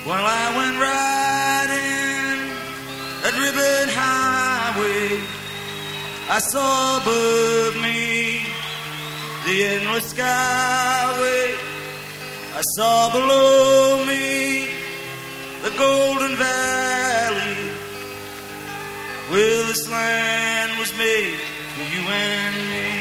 While I went riding that ribbon highway, I saw above me the endless skyway. I saw below me the golden valley, where this land was made for you and me.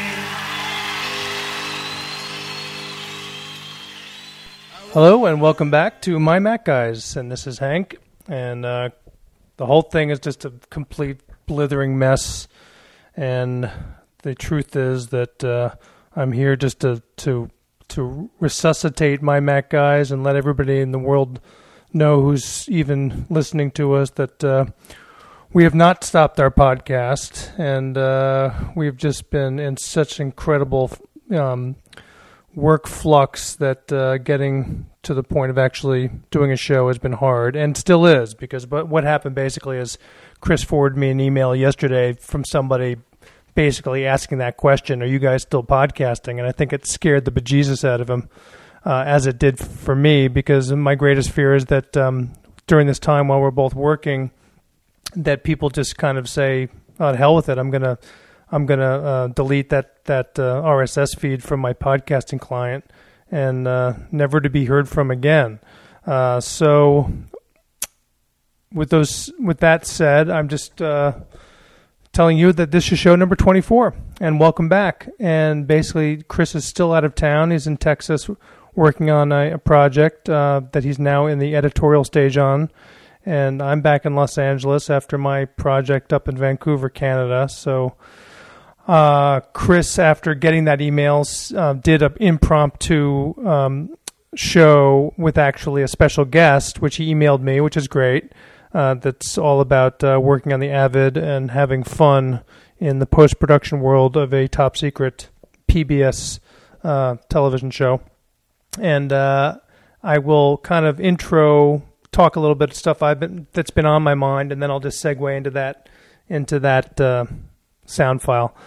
Hello and welcome back to My Mac Guys, and this is Hank, and the whole thing is just a complete blithering mess, and the truth is that I'm here just to resuscitate My Mac Guys and let everybody in the world know who's even listening to us that we have not stopped our podcast, and we've just been in such incredible work flux that getting to the point of actually doing a show has been hard, and still is, because what happened basically is Chris forwarded me an email yesterday from somebody basically asking that question, are you guys still podcasting? And I think it scared the bejesus out of him, as it did for me, because my greatest fear is that during this time while we're both working, that people just kind of say, oh, to hell with it, I'm gonna delete that RSS feed from my podcasting client and never to be heard from again. So with that said, I'm just telling you that this is show number 24, and welcome back. And basically, Chris is still out of town. He's in Texas working on a project that he's now in the editorial stage on. And I'm back in Los Angeles after my project up in Vancouver, Canada. So Chris, after getting that email, did an impromptu show with actually a special guest, which he emailed me, which is great. That's all about working on the Avid and having fun in the post-production world of a top-secret PBS television show. And I will kind of talk a little bit of stuff that's been on my mind, and then I'll just segue into that sound file.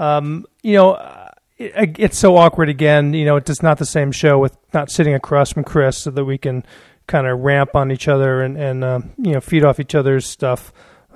It's so awkward again. It's just not the same show with not sitting across from Chris, so that we can kind of ramp on each other and feed off each other's stuff.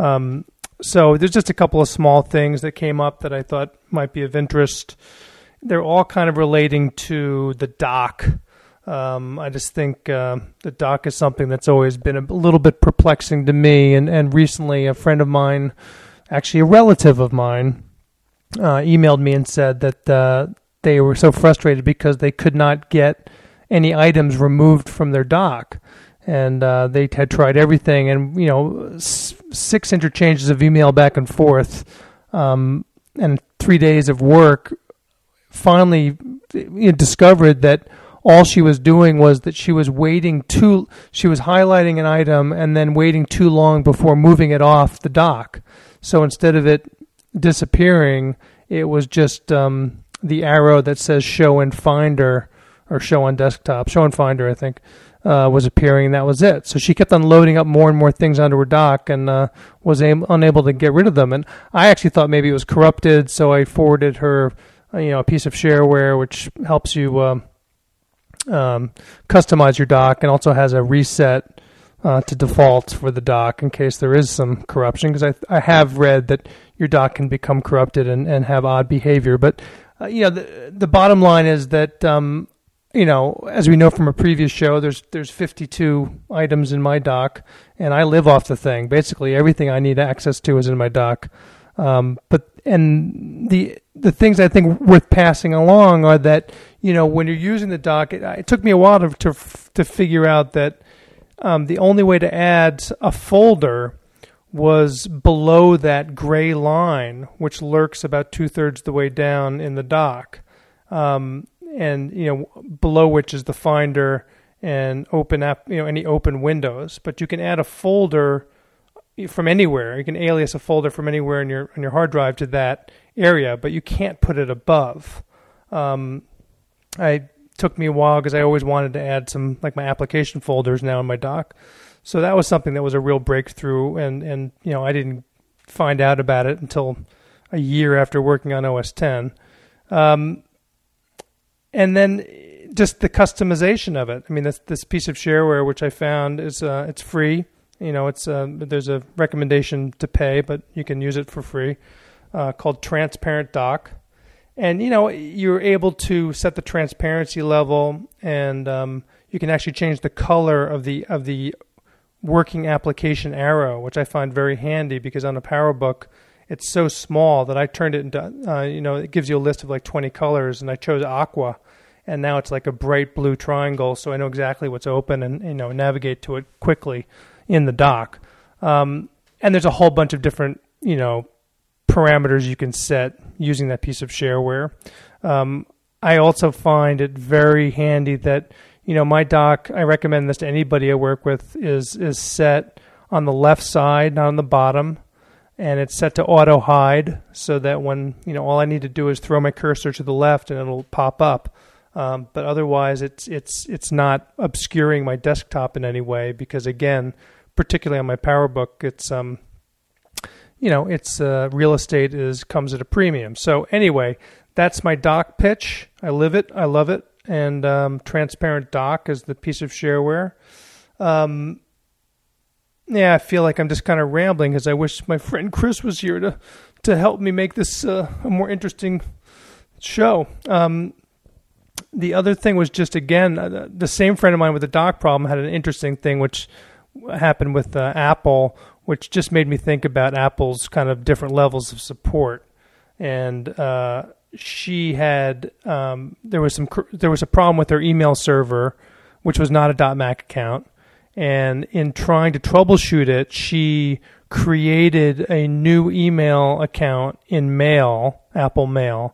So there's just a couple of small things that came up that I thought might be of interest. They're all kind of relating to the doc. I just think the doc is something that's always been a little bit perplexing to me. And recently a friend of mine, actually a relative of mine, emailed me and said that they were so frustrated because they could not get any items removed from their doc. And they had tried everything, and 6 interchanges of email back and forth, and 3 days of work. Finally, discovered that all she was doing was that she was highlighting an item and then waiting too long before moving it off the dock. So instead of it disappearing, it was just the arrow that says show in Finder, or show on desktop, show in Finder, I think, was appearing, and that was it. So she kept on loading up more and more things onto her dock and was unable to get rid of them. And I actually thought maybe it was corrupted, so I forwarded her a piece of shareware which helps you customize your dock, and also has a reset to default for the dock in case there is some corruption, because I have read that your dock can become corrupted and have odd behavior. But the bottom line is that as we know from a previous show, there's 52 items in my dock, and I live off the thing. Basically, everything I need access to is in my dock. But the things I think worth passing along are that when you're using the dock, it took me a while to figure out that the only way to add a folder was below that gray line, which lurks about 2/3 the way down in the dock. And below which is the Finder and open app, any open windows. But you can add a folder from anywhere. You can alias a folder from anywhere on your hard drive to that area, but you can't put it above. It took me a while because I always wanted to add some, like my application folders now in my dock. So that was something that was a real breakthrough, and I didn't find out about it until a year after working on OS X. and then just the customization of it. I mean, this piece of shareware, which I found is it's free. It's there's a recommendation to pay, but you can use it for free. Called Transparent Dock, and you're able to set the transparency level, and you can actually change the color of the working application arrow, which I find very handy because on a PowerBook it's so small that I turned it into it gives you a list of like 20 colors, and I chose aqua. And now it's like a bright blue triangle, so I know exactly what's open and navigate to it quickly in the dock. And there's a whole bunch of different parameters you can set using that piece of shareware. I also find it very handy that my dock. I recommend this to anybody I work with. Is set on the left side, not on the bottom, and it's set to auto hide so that when all I need to do is throw my cursor to the left and it'll pop up. But otherwise, it's not obscuring my desktop in any way because, again, particularly on my PowerBook, it's real estate comes at a premium. So anyway, that's my dock pitch. I live it. I love it. And Transparent Dock is the piece of shareware. I feel like I'm just kind of rambling because I wish my friend Chris was here to help me make this a more interesting show. The other thing was just, again, the same friend of mine with the dock problem had an interesting thing which happened with Apple, which just made me think about Apple's kind of different levels of support. And she had there was a problem with her email server, which was not a .Mac account. And in trying to troubleshoot it, she created a new email account in Mail, Apple Mail.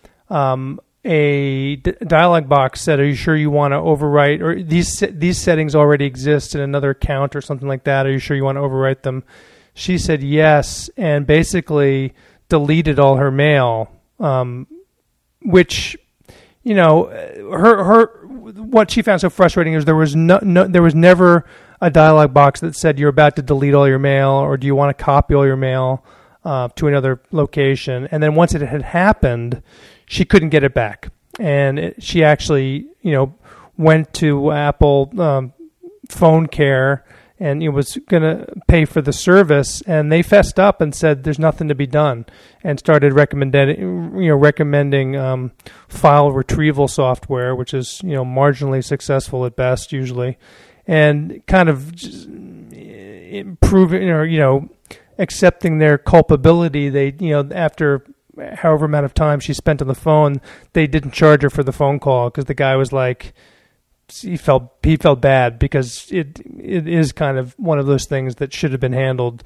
A dialog box said, "Are you sure you want to overwrite?" Or these settings already exist in another account or something like that. Are you sure you want to overwrite them? She said yes, and basically deleted all her mail, which her what she found so frustrating is there was never a dialog box that said you're about to delete all your mail or do you want to copy all your mail to another location. And then once it had happened, she couldn't get it back. And she actually, went to Apple phone care and was going to pay for the service. And they fessed up and said there's nothing to be done and started recommending file retrieval software, which is, marginally successful at best usually. And kind of improving or, accepting their culpability. They, after however amount of time she spent on the phone, they didn't charge her for the phone call because the guy was like, he felt bad because it is kind of one of those things that should have been handled,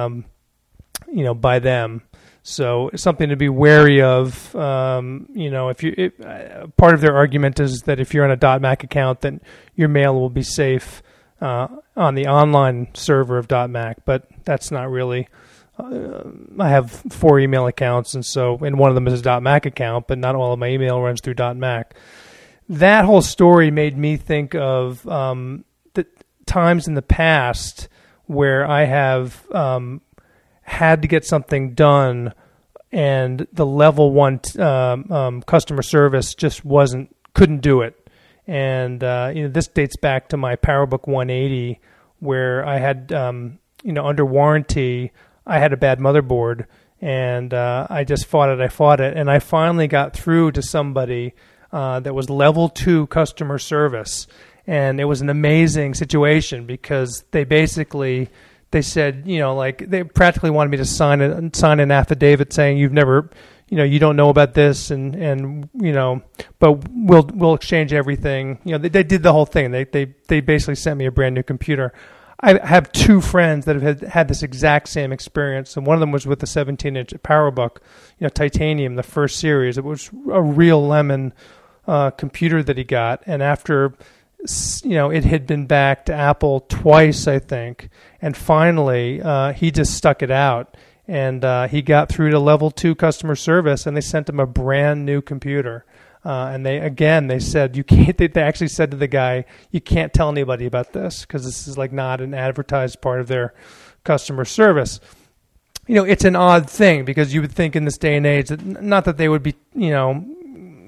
by them. So it's something to be wary of. If part of their argument is that if you're on a .Mac account, then your mail will be safe on the online server of .Mac, but that's not really. I have 4 email accounts, and one of them is a .Mac account, but not all of my email runs through .Mac. That whole story made me think of the times in the past where I have had to get something done, and the level 1 customer service just couldn't do it. And this dates back to my PowerBook 180, where I had under warranty. I had a bad motherboard, and I just fought it, and I finally got through to somebody that was level 2 customer service, and it was an amazing situation because they said, they practically wanted me to sign an affidavit saying you've never, you don't know about this, and but we'll exchange everything. They did the whole thing. They basically sent me a brand new computer. I have 2 friends that have had this exact same experience, and one of them was with the 17-inch PowerBook, Titanium, the first series. It was a real lemon computer that he got, and after it had been back to Apple twice, I think, and finally he just stuck it out, and he got through to level 2 customer service, and they sent him a brand new computer. And they said you can't. They actually said to the guy, "You can't tell anybody about this because this is like not an advertised part of their customer service." It's an odd thing because you would think in this day and age that not that they would be,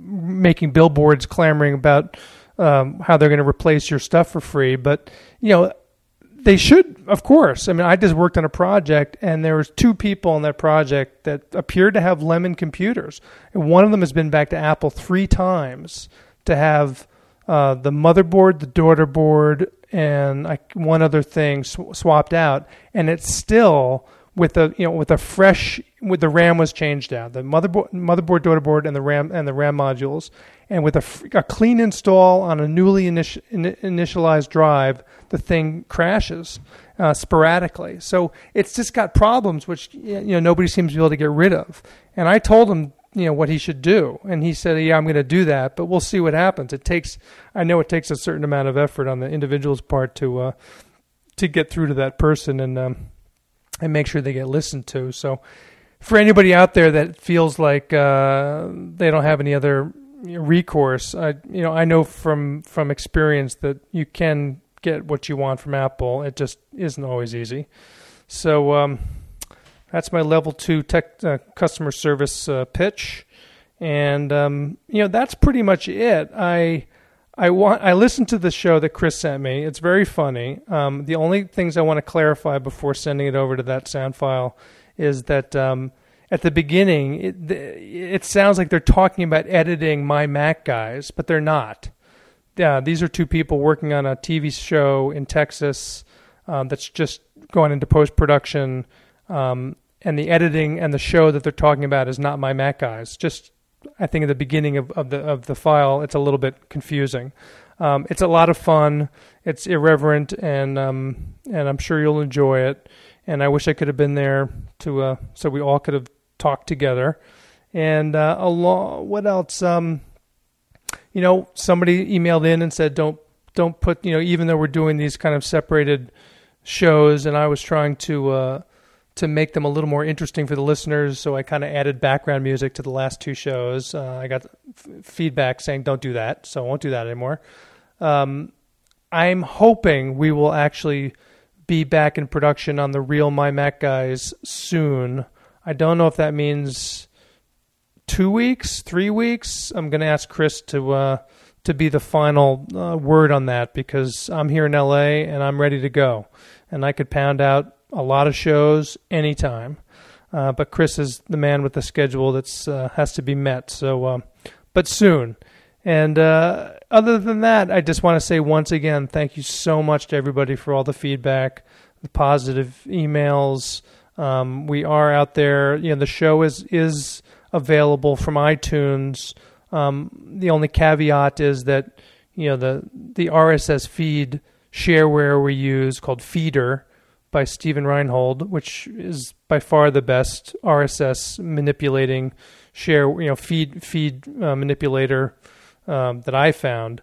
making billboards clamoring about how they're going to replace your stuff for free. But, they should, of course. I mean, I just worked on a project, and there was 2 people on that project that appeared to have Lemon computers. And one of them has been back to Apple 3 times to have the motherboard, the daughter board, and one other thing swapped out. And it's still with the RAM was changed out, the motherboard, daughter board, and the RAM modules, and with a clean install on a newly initialized drive, the thing crashes sporadically. So it's just got problems which nobody seems to be able to get rid of. And I told him what he should do, and he said, "Yeah, I'm going to do that, but we'll see what happens." I know it takes a certain amount of effort on the individual's part to get through to that person and make sure they get listened to. So for anybody out there that feels like they don't have any other recourse, I know from experience that you can get what you want from Apple. It just isn't always easy. So that's my level 2 tech customer service pitch, and that's pretty much it. I listened to the show that Chris sent me. It's very funny. The only things I want to clarify before sending it over to that sound file is that at the beginning, it sounds like they're talking about editing My Mac Guys, but they're not. Yeah, these are 2 people working on a TV show in Texas that's just going into post-production, and the editing and the show that they're talking about is not My Mac Guys. Just, I think at the beginning of the file, it's a little bit confusing. It's a lot of fun. It's irreverent, and I'm sure you'll enjoy it. And I wish I could have been there so we all could have talked together. And what else? Somebody emailed in and said, don't put, even though we're doing these kind of separated shows, and I was trying to make them a little more interesting for the listeners, so I kind of added background music to the last 2 shows. I got feedback saying don't do that, so I won't do that anymore. I'm hoping we will actually be back in production on the real My Mac Guys soon. I don't know if that means 2 weeks, 3 weeks. I'm going to ask Chris to be the final word on that, because I'm here in LA and I'm ready to go, and I could pound out a lot of shows anytime. But Chris is the man with the schedule that's has to be met. So, but soon. And other than that, I just want to say once again, thank you so much to everybody for all the feedback, the positive emails. We are out there. The show is available from iTunes. The only caveat is that the RSS feed shareware we use, called Feeder by Steven Reinhold, which is by far the best RSS manipulating feed manipulator that I found.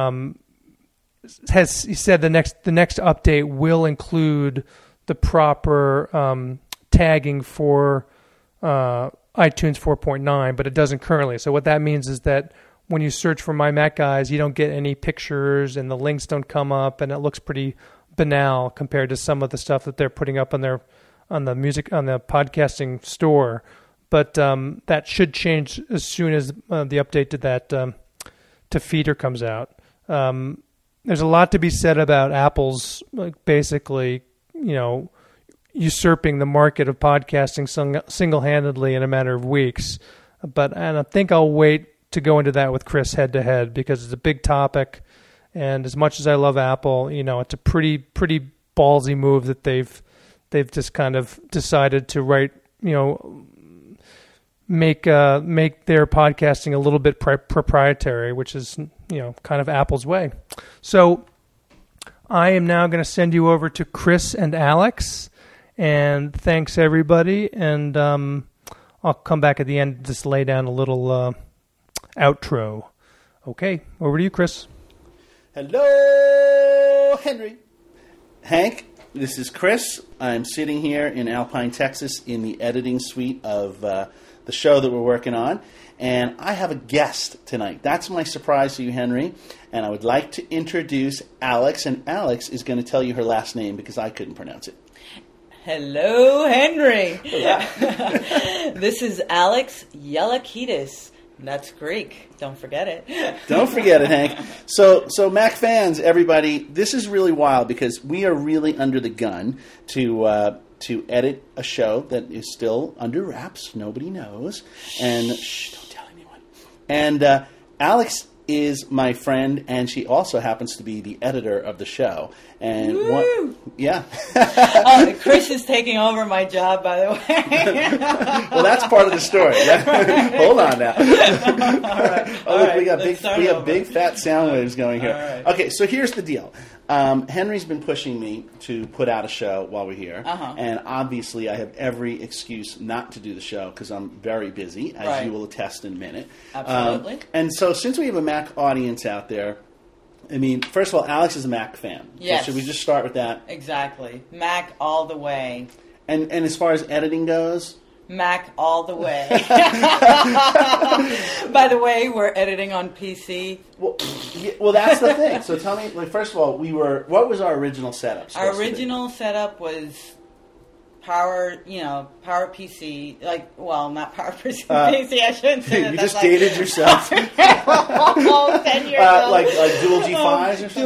He said the next update will include the proper tagging for iTunes 4.9, but it doesn't currently. So what that means is that when you search for My Mac Guys, you don't get any pictures, and the links don't come up, and it looks pretty banal compared to some of the stuff that they're putting up on the podcasting store. But that should change as soon as the update to that to Feeder comes out. There's a lot to be said about Apple's basically, usurping the market of podcasting single-handedly in a matter of weeks. And I think I'll wait to go into that with Chris head-to-head, because it's a big topic. And as much as I love Apple, it's a pretty ballsy move that they've just kind of decided to make their podcasting a little bit proprietary, which is kind of Apple's way. So I am now going to send you over to Chris and Alex, and thanks everybody. And I'll come back at the end to just lay down a little outro. Okay, over to you, Chris. Hello, Henry. Hank, this is Chris. I'm sitting here in Alpine, Texas, in the editing suite of the show that we're working on, and I have a guest tonight. That's my surprise to you, Henry, and I would like to introduce Alex, and Alex is going to tell you her last name because I couldn't pronounce it. Hello, Henry. This is Alex Yelakidis, That's Greek. Don't forget it. Don't forget it, Hank. So Mac fans, everybody, this is really wild because we are really under the gun to edit a show that is still under wraps. Nobody knows. And shh, don't tell anyone. And Alex is my friend, and she also happens to be the editor of the show. And yeah. Chris is taking over my job, by the way. Well, that's part of the story. Hold on now. Look, we got big fat sound waves going here. Right. Okay, so here's the deal. Henry's been pushing me to put out a show while we're here, and obviously I have every excuse not to do the show because I'm very busy, as you will attest in a minute. Absolutely. And so since we have a Mac audience out there, I mean, first of all, Alex is a Mac fan. Yes. So should we just start with that? Exactly. Mac all the way. And as far as editing goes? Mac all the way. By the way, we're editing on PC. Well, that's the thing. So tell me, first of all, what was our original setup? Our original setup was Power PC, not Power PC, I shouldn't say that. You just dated yourself. 10 years old. Like dual G5s or something?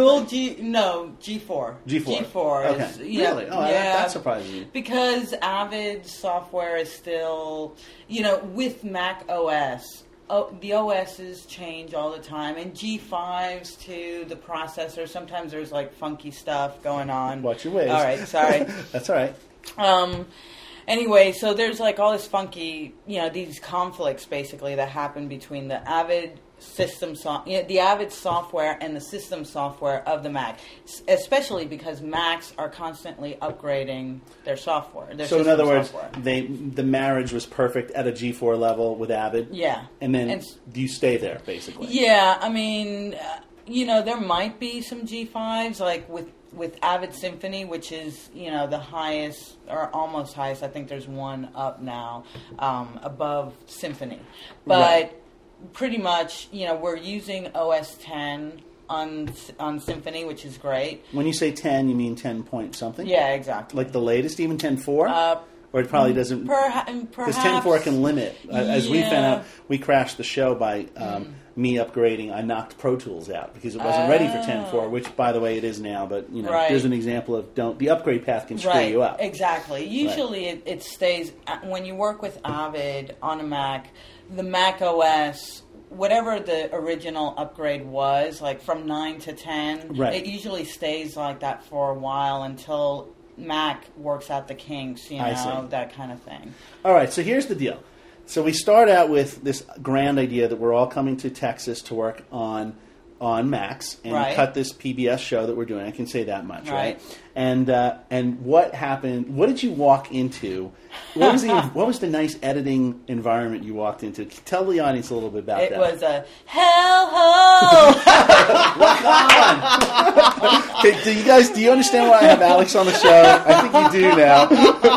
G4. G4. Is, okay. Really? Oh, that surprises me. Because Avid software is still, with Mac OS, the OSs change all the time, and G5s too, the processor, sometimes there's funky stuff going on. Watch your ways. All right, sorry. That's all right. Anyway, so there's all this funky, these conflicts basically that happen between the Avid the Avid software and the system software of the Mac, especially because Macs are constantly upgrading their software. So in other words, the marriage was perfect at a G4 level with Avid. Yeah, and then do you stay there basically? Yeah, I mean, there might be some G5s with Avid Symphony, which is, the highest, or almost highest. I think there's one up now, above Symphony. But pretty much, we're using OS 10 on Symphony, which is great. When you say 10, you mean 10 point something? Yeah, exactly. Like the latest, even 10.4? Or it probably doesn't... Because 10.4 can limit. As we found out, we crashed the show by... me upgrading, I knocked Pro Tools out because it wasn't ready for 10.4, which, by the way, it is now. But here's an example of the upgrade path can screw you up. Exactly. Usually, it stays when you work with Avid on a Mac. The Mac OS, whatever the original upgrade was, from 9 to 10, it usually stays like that for a while until Mac works out the kinks. That kind of thing. All right. So here's the deal. So we start out with this grand idea that we're all coming to Texas to work on Macs and cut this PBS show that we're doing. I can say that much, right? And what happened? What did you walk into? What was the nice editing environment you walked into? Tell the audience a little bit about that. It was a hell-ho! Okay, do you understand why I have Alex on the show? I think you do now.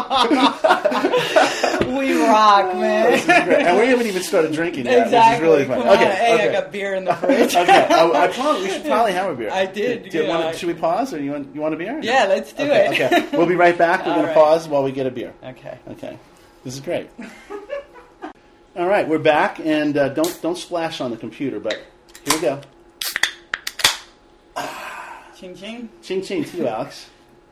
We rock, man. This is great. And we haven't even started drinking yet. Exactly. This is really fun. Okay. I got beer in the fridge. Okay. I promise we should probably have a beer. I did. Should we pause, or you want a beer? Yeah, let's do it. Okay. We'll be right back. We're going to pause while we get a beer. Okay. This is great. All right, we're back, and don't splash on the computer, but here we go. Ching ching. Ching ching to you, Alex.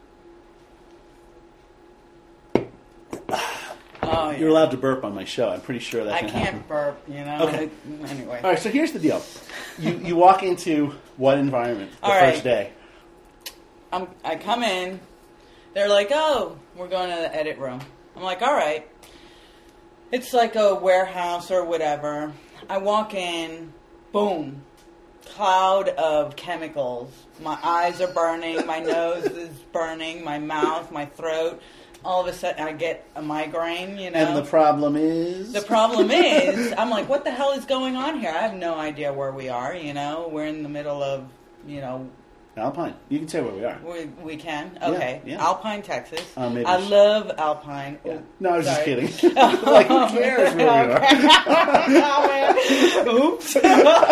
Oh, yeah. You're allowed to burp on my show. I'm pretty sure that can happen. I can't burp, Okay. Anyway. All right, so here's the deal. You walk into what environment the first day? I come in. They're like, oh, we're going to the edit room. I'm like, all right. It's like a warehouse or whatever. I walk in. Boom. Cloud of chemicals. My eyes are burning. My nose is burning. My mouth, my throat. All of a sudden, I get a migraine, And the problem is? The problem is, I'm like, what the hell is going on here? I have no idea where we are, We're in the middle of, Alpine. You can say where we are. We can? Okay. Yeah. Alpine, Texas. Maybe I love Alpine. Yeah. No, I was Sorry. just kidding. Like, who cares where we are? Oops. The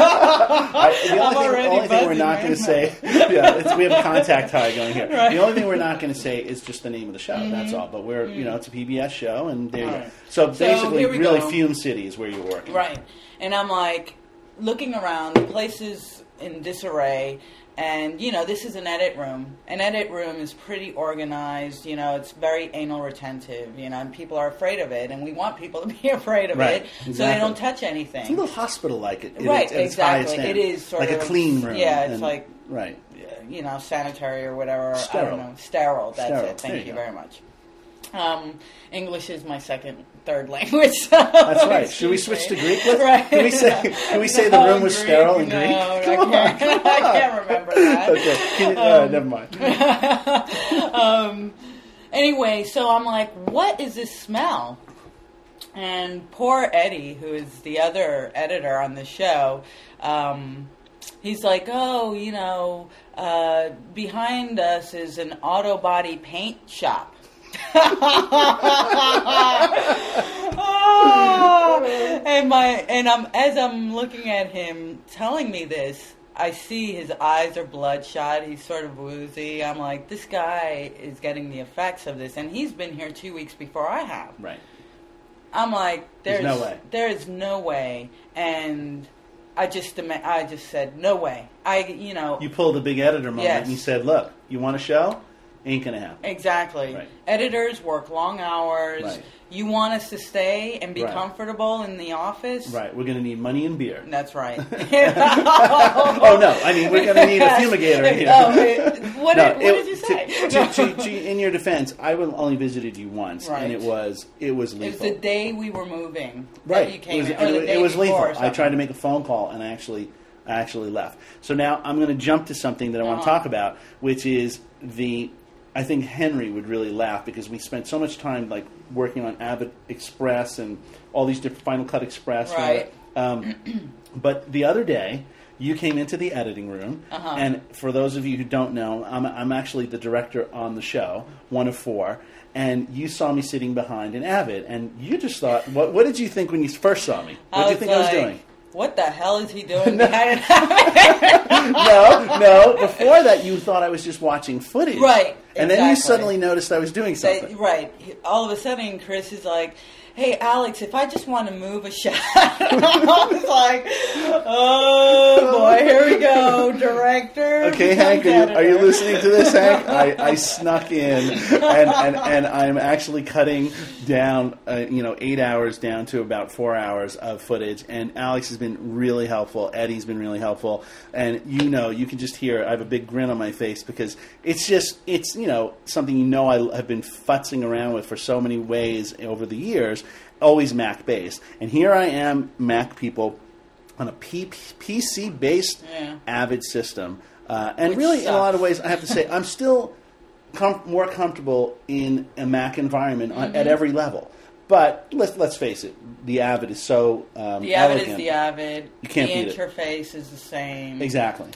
only thing we're not going to say, we have a contact tie going here. Right. The only thing we're not going to say is just the name of the show. That's all. But we're, it's a PBS show, and there you go. Right. So basically, here we really, go. Fume City is where you're working. Right. And I'm like, looking around, the place is in disarray. And, this is an edit room. An edit room is pretty organized. It's very anal retentive, and people are afraid of it. And we want people to be afraid of it so they don't touch anything. It's a little hospital-like at right, its highest exactly. end. It is sort like of a clean room. Yeah, it's like, right. sanitary or whatever. Sterile. I don't know. Sterile, that's Sterile. it. Thank you go. very much. English is my third language. That's right. Should we switch to Greek? Right. Can we say the room was sterile in Greek? No, I can't remember that. Okay. Never mind. Anyway, so I'm like, what is this smell? And poor Eddie, who is the other editor on the show, he's like, behind us is an auto body paint shop. As I'm looking at him telling me this, I see his eyes are bloodshot. He's sort of woozy. I'm like, this guy is getting the effects of this, and he's been here 2 weeks before I have. Right. I'm like, there's no way. There is no way, and I just said no way. You pulled a big editor moment Yes. and you said, "Look, you want a show? Ain't gonna happen." Exactly. Right. Editors work long hours. Right. You want us to stay and be Right. comfortable in the office? Right. We're gonna need money and beer. That's right. Oh no! I mean, we're gonna need a fumigator in here. What did you say? In your defense, I only visited you once, Right. and it was lethal. It was the day we were moving. Right. That you came It was lethal. before or I something. tried to make a phone call, and I actually left. So now I'm going to jump to something that I want to talk about, which is I think Henry would really laugh because we spent so much time like working on Avid Express and all these different Final Cut Express. Right. But the other day, you came into the editing room, and for those of you who don't know, I'm actually the director on the show, one of 4. And you saw me sitting behind an Avid, and you just thought, what did you think when you first saw me? What did you think I was doing? What the hell is he doing behind No. Before that, you thought I was just watching footage. Right. And then you exactly. suddenly noticed I was doing something. Right. All of a sudden, Chris is like, hey, Alex, if I just want to move a shot. I was like, oh, boy, here we go, director. Okay, Hank, are you listening to this, Hank? I snuck in, and I'm actually cutting down, 8 hours down to about 4 hours of footage. And Alex has been really helpful. Eddie's been really helpful. And you can just hear I have a big grin on my face because it's something I have been futzing around with for so many ways over the years, always Mac-based. And here I am, Mac people, on a PC-based Avid system. And Which really, sucks. in a lot of ways, I have to say, I'm still more comfortable in a Mac environment at every level. But let's face it, the Avid is so The Avid elegant. is the Avid. You can't beat The it. interface is the same. Exactly.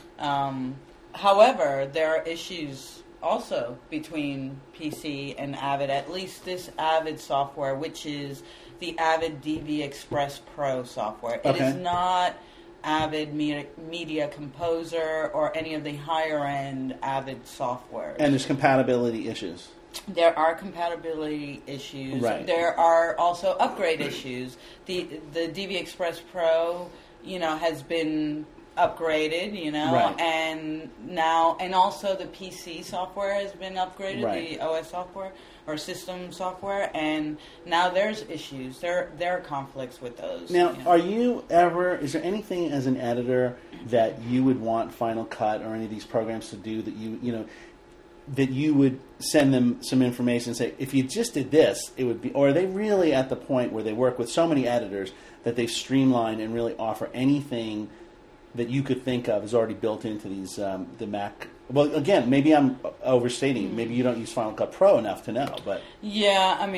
However, there are issues also between PC and Avid, at least this Avid software, which is the Avid DV Express Pro software. It is not Avid Media Composer or any of the higher-end Avid software. And there's compatibility issues. There are compatibility issues. Right. There are also upgrade issues. The DV Express Pro, has been upgraded, Right. and also the PC software has been upgraded, Right. the OS software or system software, and now there's issues. There are conflicts with those. Now, is there anything as an editor that you would want Final Cut or any of these programs to do that that you would send them some information and say, if you just did this, it would be, or are they really at the point where they work with so many editors that they've streamlined and really offer anything that you could think of is already built into these the Mac? Well, again, maybe I'm overstating. Maybe you don't use Final Cut Pro enough to know, but Yeah, I mean,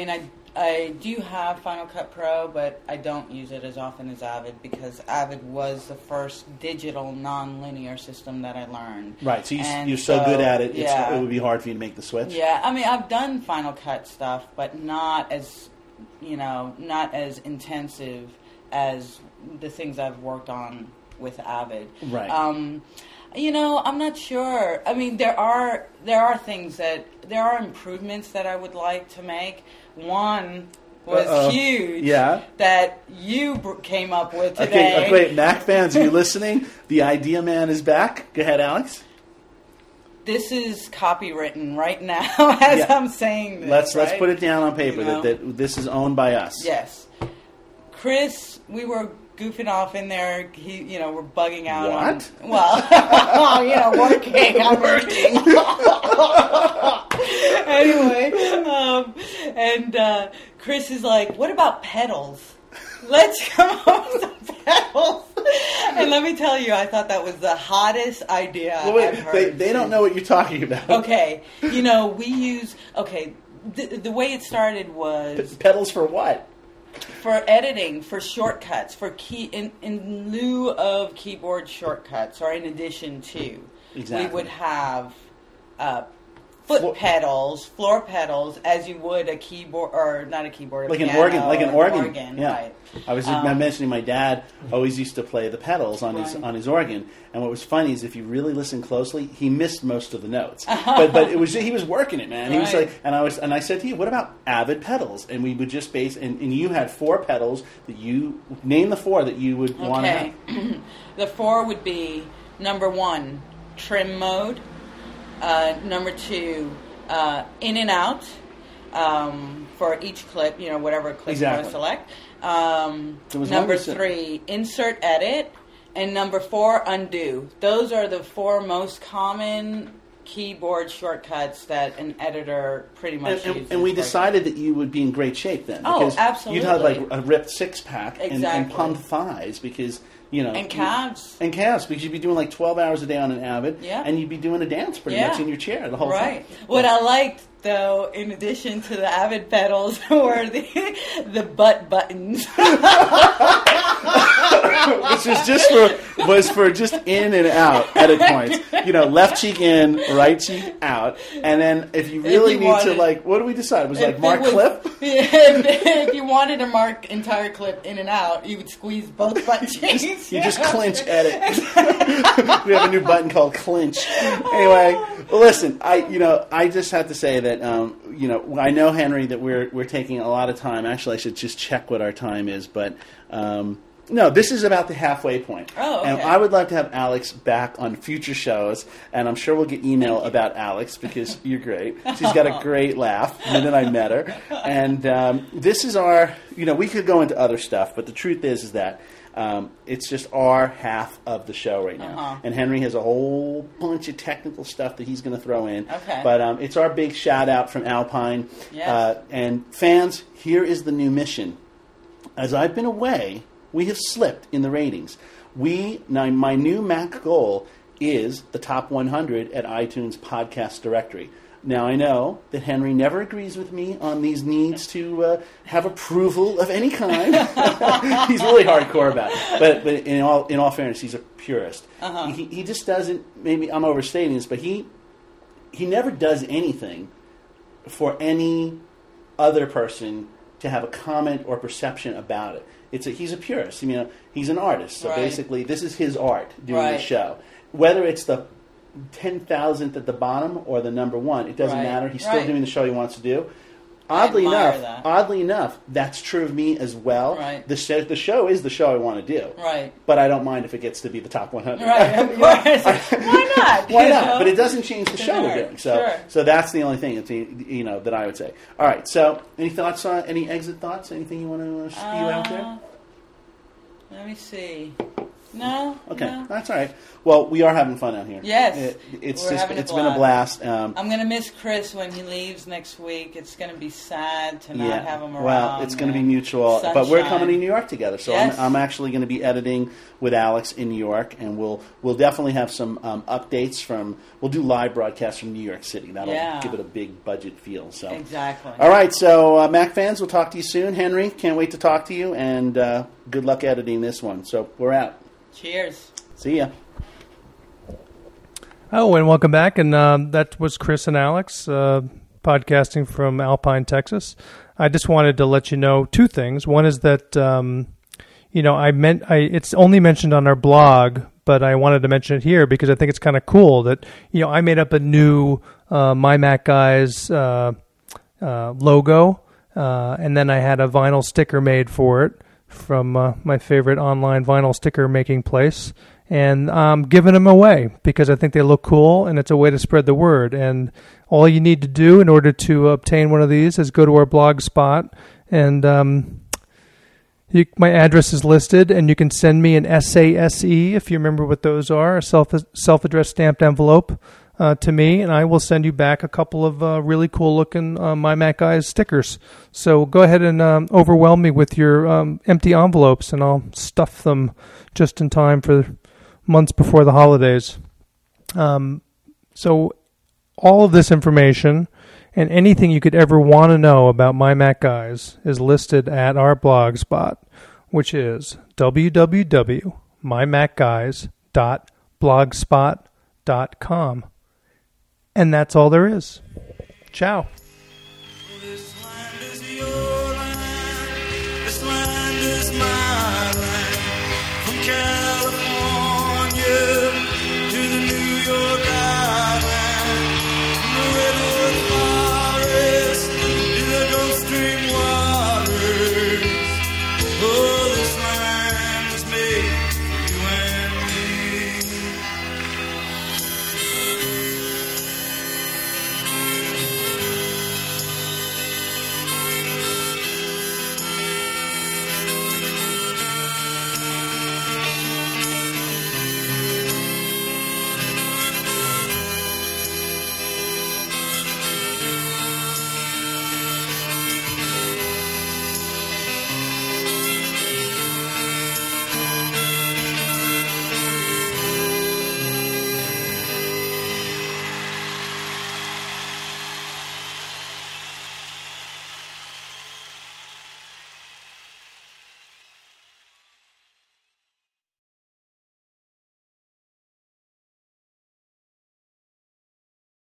I do have Final Cut Pro, but I don't use it as often as Avid because Avid was the first digital non-linear system that I learned. Right, so you're so good at it, yeah. it would be hard for you to make the switch? Yeah, I mean, I've done Final Cut stuff, but not as intensive as the things I've worked on with Avid. Right. I'm not sure. I mean, there are improvements that I would like to make. One was huge. Yeah. That you came up with today. Okay, wait, Mac fans, are you listening? The Idea Man is back. Go ahead, Alex. This is copywritten right now as I'm saying this. Let's put it down on paper that this is owned by us. Yes. Chris, we were goofing off in there. We're bugging out. What? Working. I'm working. Anyway, and Chris is like, "What about pedals? Let's come up with some pedals." And let me tell you, I thought that was the hottest idea I've heard. They don't know what you're talking about. Okay, we use the way it started was pedals for what? For editing, for shortcuts, for in lieu of keyboard shortcuts, or in addition to, exactly. We would have pedals, floor pedals, as you would a keyboard, or not a keyboard, like an organ. Yeah. Right. I was mentioning my dad always used to play the pedals on his organ, and what was funny is if you really listen closely, he missed most of the notes. But he was working it, man. He was like, and I said to you, what about Avid pedals? And we would just and you had 4 pedals that you name the 4 that you would want to have. The 4 would be number 1, trim mode. Number 2, in and out for each clip, whatever clip you want to select. Number 3, insert edit. And number 4, undo. Those are the 4 most common keyboard shortcuts that an editor pretty much uses. And we decided that you would be in great shape then. Because absolutely. You'd have like a ripped 6-pack exactly. and pumped thighs because... and calves. And calves, because you'd be doing like 12 hours a day on an Avid, and you'd be doing a dance pretty much in your chair the whole time. Right. What I liked, though, in addition to the Avid pedals, were the butt buttons. Which was for just in and out edit points. Left cheek in, right cheek out. And then if you really need to, like, what do we decide? It was like mark clip? If you wanted to mark entire clip in and out, you would squeeze both butt cheeks. You just clinch edit. We have a new button called clinch. Anyway, listen, I just have to say that, I know, Henry, that we're taking a lot of time. Actually, I should just check what our time is, but... no, this is about the halfway point. Oh, okay. And I would like to have Alex back on future shows, and I'm sure we'll get email about Alex because you're great. She's got a great laugh, the minute I met her. And this is our, we could go into other stuff, but the truth is that it's just our half of the show right now. Uh-huh. And Henry has a whole bunch of technical stuff that he's going to throw in. Okay. But it's our big shout-out from Alpine. Yes. And fans, here is the new mission. As I've been away... we have slipped in the ratings. My new Mac goal is the top 100 at iTunes podcast directory. Now, I know that Henry never agrees with me on these needs to have approval of any kind. He's really hardcore about it. But in all fairness, he's a purist. Uh-huh. He just doesn't, maybe I'm overstating this, but he never does anything for any other person to have a comment or perception about it. He's a purist. He's an artist. So basically, this is his art doing the show. Whether it's the 10,000th at the bottom or the number 1, it doesn't matter. He's still doing the show he wants to do. Oddly enough, that's true of me as well. Right. The show is the show I want to do. Right. But I don't mind if it gets to be the top 100. Right. Of course. Why not? Why not? But it doesn't change the show we're doing. Sure. So that's the only thing that I would say. All right. So any thoughts? Any exit thoughts? Anything you want to spew out there? Let me see. No. Okay, No. that's all right. Well, we are having fun out here. Yes, It's we're having a it's been a blast. I'm going to miss Chris when he leaves next week. It's going to be sad to not have him around. Well, it's going to be mutual, but we're coming to New York together. So yes. I'm actually going to be editing with Alex in New York, and we'll definitely have some updates from. We'll do live broadcasts from New York City. That'll give it a big budget feel. So exactly. All right, so Mac fans, we'll talk to you soon. Henry, can't wait to talk to you, and good luck editing this one. So we're out. Cheers. See ya. Oh, and welcome back. And that was Chris and Alex podcasting from Alpine, Texas. I just wanted to let you know two things. One is that it's only mentioned on our blog, but I wanted to mention it here because I think it's kind of cool that I made up a new My Mac Guys logo, and then I had a vinyl sticker made for it from my favorite online vinyl sticker making place. And I'm giving them away because I think they look cool and it's a way to spread the word. And all you need to do in order to obtain one of these is go to our blog spot. And my address is listed, and you can send me an SASE, if you remember what those are, a self-addressed stamped envelope to me, and I will send you back a couple of really cool-looking My Mac Guys stickers. So go ahead and overwhelm me with your empty envelopes, and I'll stuff them just in time for months before the holidays. So all of this information and anything you could ever want to know about My Mac Guys is listed at our blog spot, which is www.mymacguys.blogspot.com. And that's all there is. Ciao. This land is your land. This land is my land. From